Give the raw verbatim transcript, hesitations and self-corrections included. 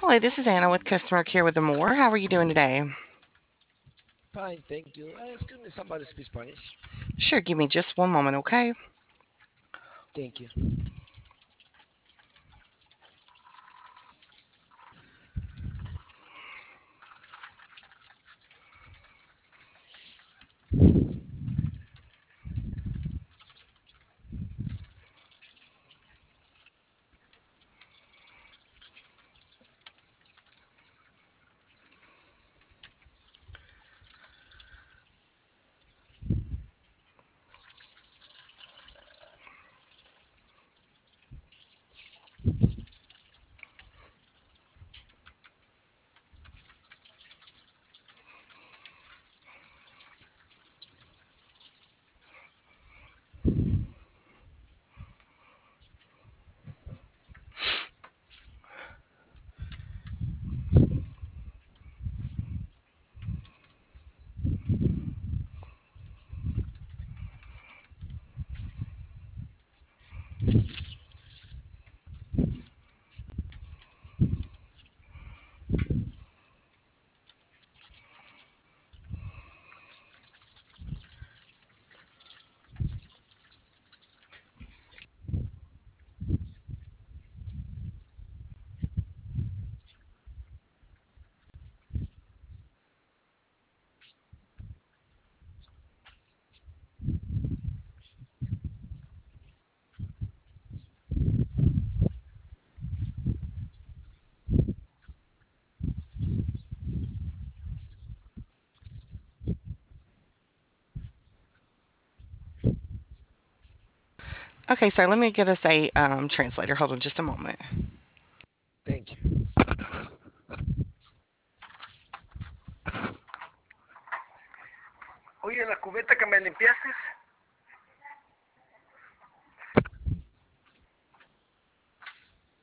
Hello, this is Anna with Customer Care with the Moore. How are you doing today? Fine, thank you. Uh, excuse me, somebody speak Spanish. Sure, give me just one moment, okay? Thank you. Okay, sir, let me get us a um, translator. Hold on just a moment. Thank you. Oye, la cubeta que me limpiaste,